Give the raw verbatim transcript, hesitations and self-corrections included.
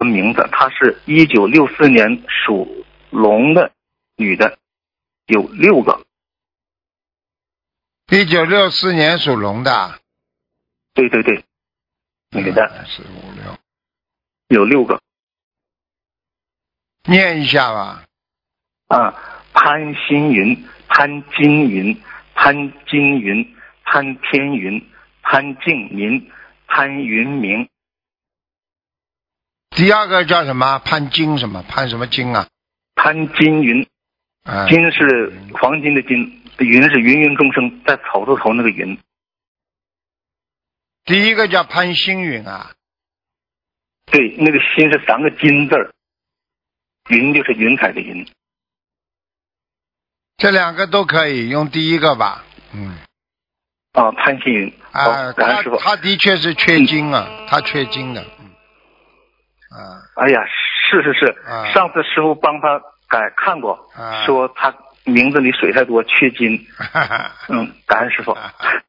名字，她是一九六四年属龙的女的，有六个。 一九六四年属龙的。 对对对，女的。 四五六。 有六个。 念一下吧。 啊，潘新云、潘金云、潘金云、潘天云、潘静民、潘云明。 第二个叫什么？潘金什么？潘什么金啊？ 潘金云。 啊、 金是黄金的金，云是芸芸众生，在草字头那个云。 第一个叫潘星云啊。 对，那个心是三个金字儿，云就是云彩的云。 这两个都可以用第一个吧。嗯。 啊，潘星云。 啊，他他的确是缺金啊，嗯、他缺金的。嗯。啊。 哎呀，是是是， 啊、 上次师傅帮他改看过，啊、说他名字里水太多，缺金。嗯，感恩师傅。